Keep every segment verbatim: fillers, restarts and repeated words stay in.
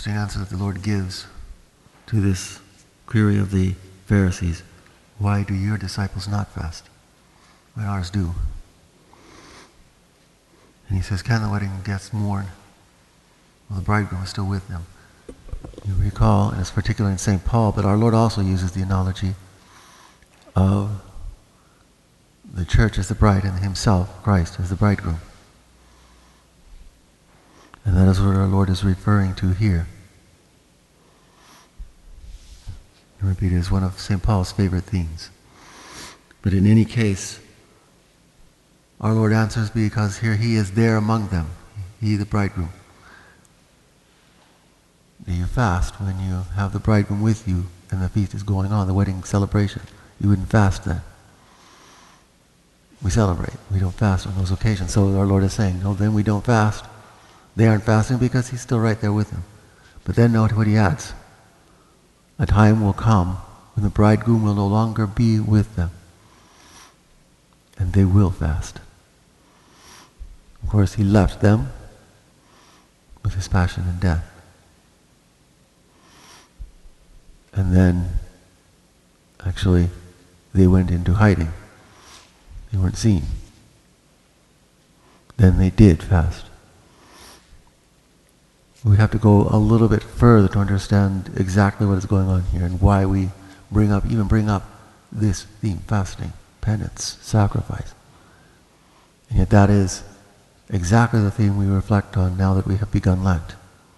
interesting answer that the Lord gives to this query of the Pharisees. Why do your disciples not fast when ours do? And he says, can the wedding guests mourn while the bridegroom is still with them? You recall, and it's particularly in Saint Paul, but our Lord also uses the analogy of the church as the bride and himself, Christ, as the bridegroom. And that is what our Lord is referring to here. I repeat, it is one of Saint Paul's favorite themes. But in any case, our Lord answers because here he is there among them, he the bridegroom. Do you fast when you have the bridegroom with you and the feast is going on, the wedding celebration? You wouldn't fast then. We celebrate. We don't fast on those occasions. So our Lord is saying, no, then we don't fast. They aren't fasting because he's still right there with them. But then note what he adds. A time will come when the bridegroom will no longer be with them, and they will fast. Of course, he left them with his passion and death. And then, actually, they went into hiding. They weren't seen. Then they did fast. We have to go a little bit further to understand exactly what is going on here and why we bring up, even bring up this theme, fasting, penance, sacrifice. And yet that is exactly the theme we reflect on now that we have begun Lent.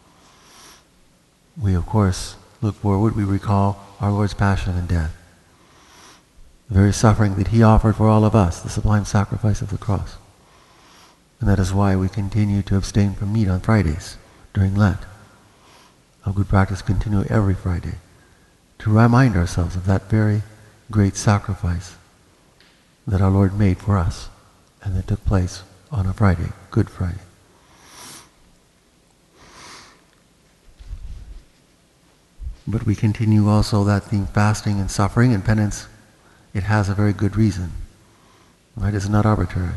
We, of course, look forward, we recall our Lord's passion and death. The very suffering that he offered for all of us, the sublime sacrifice of the cross. And that is why we continue to abstain from meat on Fridays during Lent. A good practice continue every Friday to remind ourselves of that very great sacrifice that our Lord made for us and that took place on a Friday, Good Friday. But we continue also that theme, fasting and suffering and penance. It has a very good reason. Right? It's not arbitrary.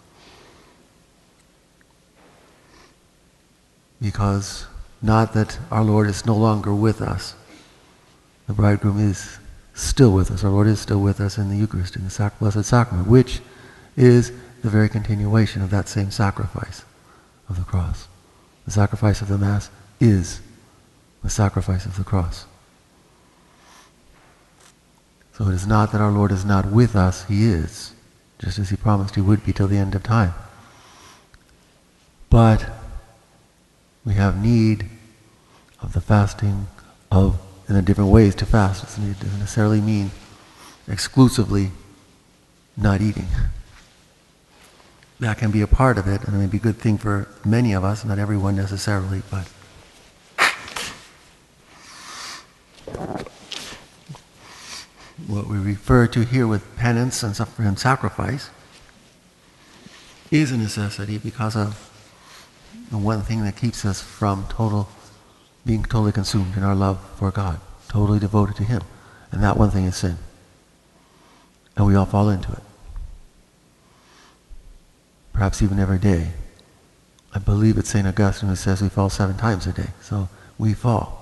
Because not that our Lord is no longer with us. The bridegroom is still with us. Our Lord is still with us in the Eucharist, in the sac- Blessed Sacrament, which is the very continuation of that same sacrifice of the cross. The sacrifice of the Mass is the sacrifice of the cross. So it is not that our Lord is not with us, he is, just as he promised he would be till the end of time. But we have need of the fasting of, in the different ways to fast. It doesn't necessarily mean exclusively not eating. That can be a part of it, and it may be a good thing for many of us, not everyone necessarily, but what we refer to here with penance and suffering and sacrifice is a necessity because of the one thing that keeps us from total, being totally consumed in our love for God, totally devoted to him. And that one thing is sin. And we all fall into it. Perhaps even every day. I believe it's Saint Augustine who says we fall seven times a day. So we fall.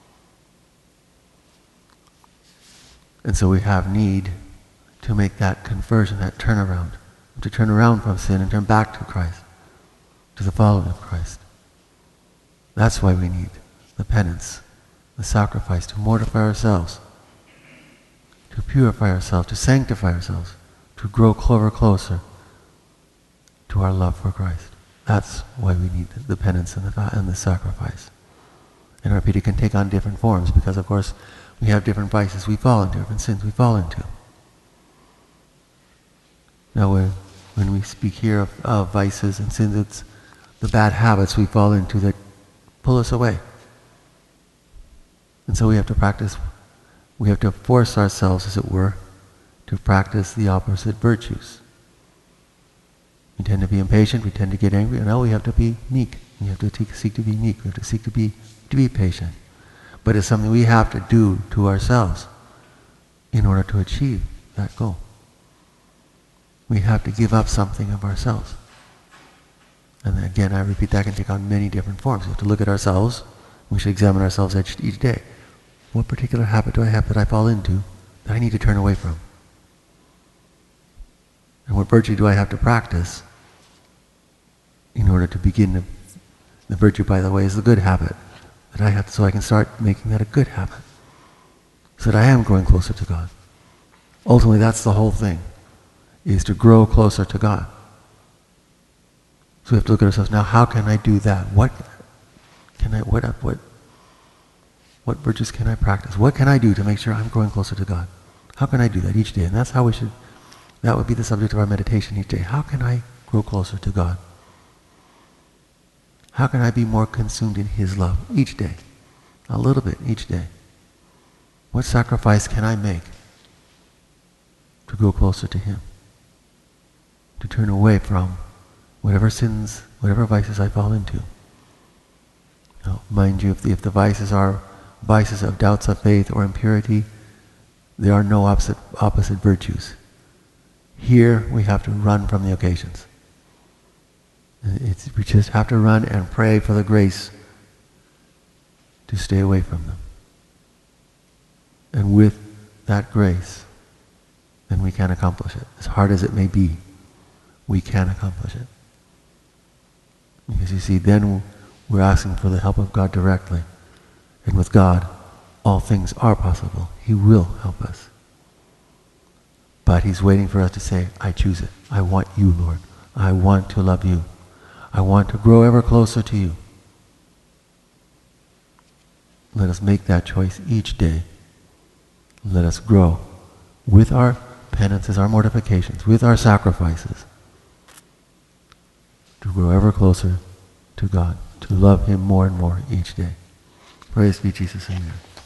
And so we have need to make that conversion, that turnaround, to turn around from sin and turn back to Christ, to the following of Christ. That's why we need the penance, the sacrifice, to mortify ourselves, to purify ourselves, to sanctify ourselves, to grow closer, closer to our love for Christ. That's why we need the penance and the, and the sacrifice. And repeat, it can take on different forms because, of course, we have different vices we fall into, different sins we fall into. Now, when, when we speak here of, of vices and sins, it's the bad habits we fall into that pull us away. And so we have to practice, we have to force ourselves, as it were, to practice the opposite virtues. We tend to be impatient, we tend to get angry, and now we have to be meek. We have to te- seek to be meek, we have to seek to be, to be patient. But it's something we have to do to ourselves in order to achieve that goal. We have to give up something of ourselves. And again, I repeat, that can take on many different forms. We have to look at ourselves We should examine ourselves each, each day. What particular habit do I have that I fall into that I need to turn away from? And what virtue do I have to practice in order to begin to, the virtue, by the way, is the good habit that I have to, so I can start making that a good habit, so that I am growing closer to God. Ultimately, that's the whole thing, is to grow closer to God. So we have to look at ourselves now. How can I do that? What can I? What what? What virtues can I practice? What can I do to make sure I'm growing closer to God? How can I do that each day? And that's how we should. That would be the subject of our meditation each day. How can I grow closer to God? How can I be more consumed in His love each day? A little bit each day. What sacrifice can I make to grow closer to Him? To turn away from whatever sins, whatever vices I fall into. Now, mind you, if the, if the vices are vices of doubts of faith or impurity, there are no opposite, opposite virtues. Here we have to run from the occasions. It's, we just have to run and pray for the grace to stay away from them. And with that grace, then we can accomplish it. As hard as it may be, we can accomplish it. Because you see, then we're asking for the help of God directly. And with God, all things are possible. He will help us. But He's waiting for us to say, I choose it. I want you, Lord. I want to love you. I want to grow ever closer to you. Let us make that choice each day. Let us grow with our penances, our mortifications, with our sacrifices, to grow ever closer to God, to love Him more and more each day. Praise be Jesus, Amen.